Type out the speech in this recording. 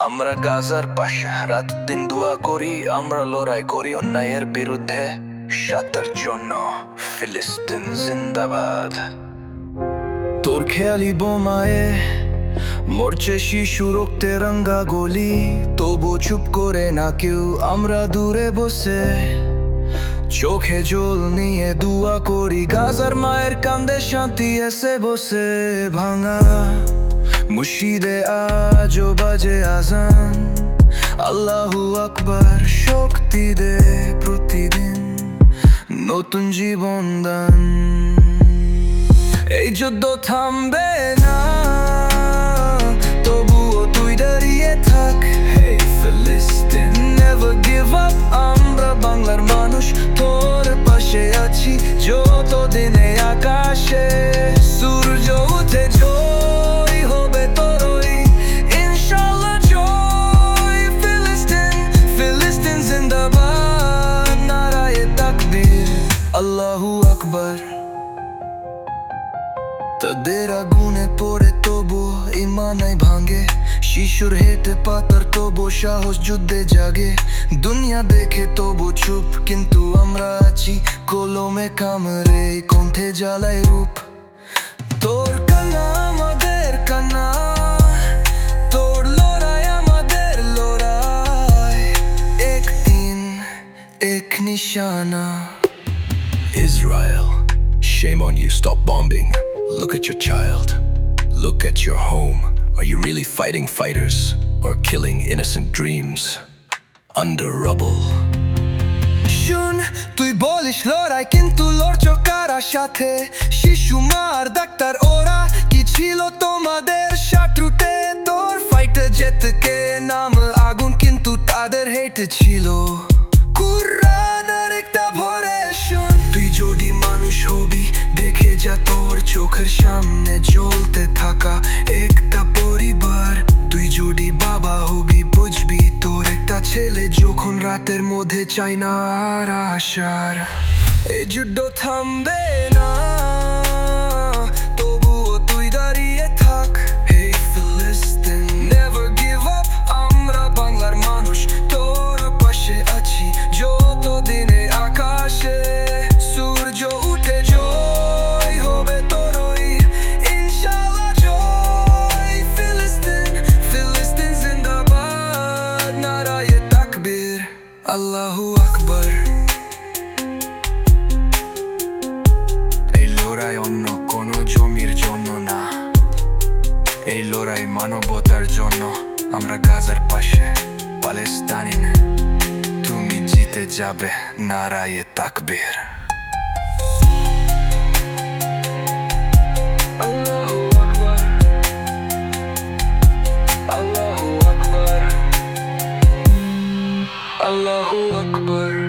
আমরা গাজার পাশে রাত দিন দোয়া করি, আমরা লড়াই করি অন্যায়ের বিরুদ্ধে। সাতার জন্য ফিলিস্তিন জিন্দাবাদ। তোর খেয়ালি বোমায়ে মরছে শিশু, রক্তে রাঙ্গা গলি, তবু চুপ করে না কেউ। আমরা দূরে বসে চোখে জল নিয়ে দোয়া করি, গাজার মায়ের কান্দে শান্তি এসে বসে। ভাঙা মুর্শিদে আজও বাজে আজান, আল্লাহু আকবার শক্তি দে প্রতিদিন, নতুন জীবন দান। এই যুদ্ধ থামবে না, তবুও তুই দাঁড়িয়ে থাক। Hey Palestine, never give up, আমরা বাংলার মানুষ তোর পাশে আছি। যতদিনে আকাশে সূর্য উঠে জয় হবে তোরই, ইনশাআল্লাহ জয়। ফিলিস্তিন জিন্দাবাদ, নারায়ে তাকবীর, আল্লাহু আকবার। তাদের আগুনে পড়ে তবু ঈমান নাই ভাঙে, শিশুর হেঁটে পাতার তবু সাহস যুদ্ধে জাগে। দুনিয়া দেখে তবু চুপ, কিন্তু আমরা আছি কলমে কামড়ে, কণ্ঠে জ্বালাই রূপ। তোর কান্না আমাদের কান্না, তোর লড়াই আমাদের লড়াই, এক দিন এক নিশানা। Israel, shame on you, stop bombing. Look at your child, look at your home. Are you really fighting fighters or killing innocent dreams under rubble? শুন, তুই বলিস লড়াই, কিন্তু লড়ছ কারার সাথে? শিশু, মার, ডাক্তার, ওরা কি ছিল তোমাদের শত্রুতে? তোর ফাইটে যেতে কে নাম আগুন, কিন্তু তাদের হেঁটে ছিল কুরআন আর একটা ভরে। শুন, তুই যদি মানুষ হবি, দেখে যা তোর চোখের সামনে জ্বলতে থাকা একটা পরিবার। তুই যদি বাবা হবি, বুঝবি তোর একটা ছেলে যখন রাতের মধ্যে চাই না আর আশার। এই যুদ্ধ থামবে না, তবুও তুই দাঁড়িয়ে থাক। Hey Palestine, never give up, আমরা বাংলার মানুষ তোর পাশে আছি। যতদিনে আকাশে সূর্য উঠে জয় হবে তোরই, ইনশাআল্লাহ জয়। ফিলিস্তিন জিন্দাবাদ, নারায়ে তাকবীর, আল্লাহু আকবার। এই লড়াই অন্য কোনো জমির জন্য না, এই লড়াই মানবতার জন্য। আমরা গাজার পাশে, প্যালেস্টাইন, তুমি জিতে যাবে, নারায়ে তাকবীর। Allahu Akbar, Allahu Akbar, Allahu Akbar।